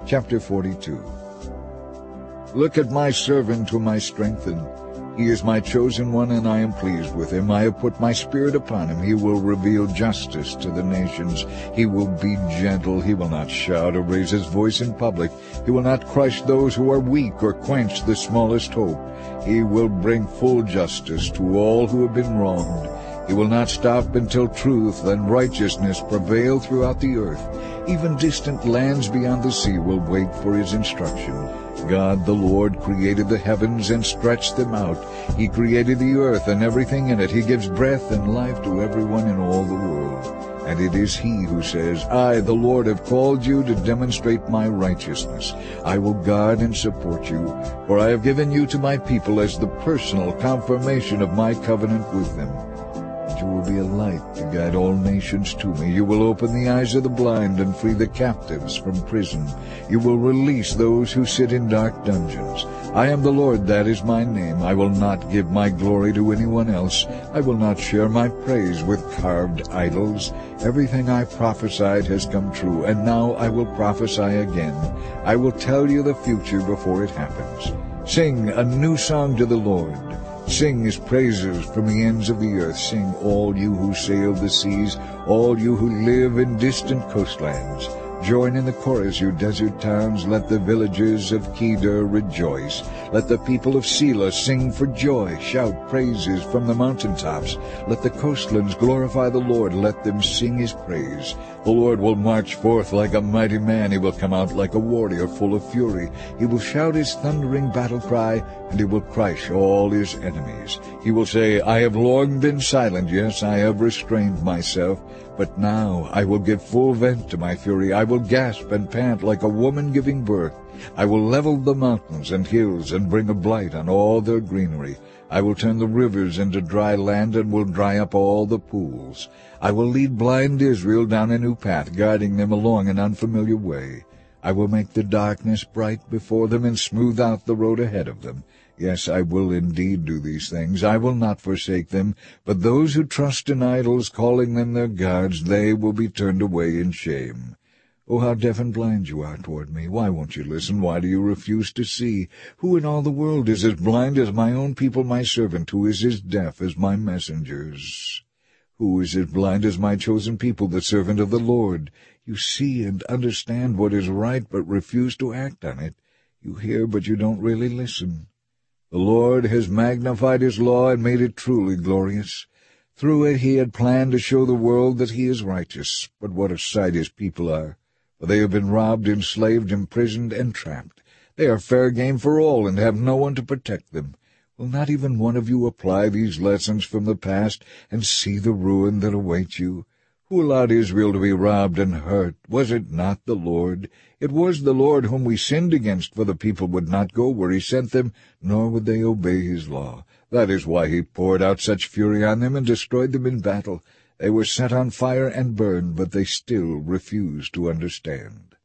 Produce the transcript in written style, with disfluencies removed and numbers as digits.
Chapter 42. Look at my servant whom I strengthen. He is my chosen one, and I am pleased with him. I have put my spirit upon him. He will reveal justice to the nations. He will be gentle. He will not shout or raise his voice in public. He will not crush those who are weak or quench the smallest hope. He will bring full justice to all who have been wronged. He will not stop until truth and righteousness prevail throughout the earth. Even distant lands beyond the sea will wait for his instruction. God the Lord created the heavens and stretched them out. He created the earth and everything in it. He gives breath and life to everyone in all the world. And it is he who says, I, the Lord, have called you to demonstrate my righteousness. I will guard and support you, for I have given you to my people as the personal confirmation of my covenant with them. You will be a light to guide all nations to me. You will open the eyes of the blind and free the captives from prison. You will release those who sit in dark dungeons. I am the Lord, that is my name. I will not give my glory to anyone else. I will not share my praise with carved idols. Everything I prophesied has come true, and now I will prophesy again. I will tell you the future before it happens. Sing a new song to the Lord. Sing his praises from the ends of the earth. Sing, all you who sail the seas, all you who live in distant coastlands. Join in the chorus, you desert towns. Let the villages of Kedar rejoice. Let the people of Selah sing for joy. Shout praises from the mountaintops. Let the coastlands glorify the Lord. Let them sing his praise. The Lord will march forth like a mighty man. He will come out like a warrior full of fury. He will shout his thundering battle cry, and he will crush all his enemies. He will say, I have long been silent. Yes, I have restrained myself. But now I will give full vent to my fury. I will gasp and pant like a woman giving birth. I will level the mountains and hills and bring a blight on all their greenery. I will turn the rivers into dry land and will dry up all the pools. I will lead blind Israel down a new path, guiding them along an unfamiliar way. I will make the darkness bright before them and smooth out the road ahead of them. Yes, I will indeed do these things. I will not forsake them. But those who trust in idols, calling them their gods, they will be turned away in shame. Oh, how deaf and blind you are toward me! Why won't you listen? Why do you refuse to see? Who in all the world is as blind as my own people, my servant? Who is as deaf as my messengers? Who is as blind as my chosen people, the servant of the Lord? You see and understand what is right, but refuse to act on it. You hear, but you don't really listen. The Lord has magnified his law and made it truly glorious. Through it he had planned to show the world that he is righteous. But what a sight his people are! For they have been robbed, enslaved, imprisoned, and trapped. They are fair game for all, and have no one to protect them. Will not even one of you apply these lessons from the past and see the ruin that awaits you? Who allowed Israel to be robbed and hurt? Was it not the Lord? It was the Lord whom we sinned against, for the people would not go where he sent them, nor would they obey his law. That is why he poured out such fury on them and destroyed them in battle. They were set on fire and burned, but they still refused to understand.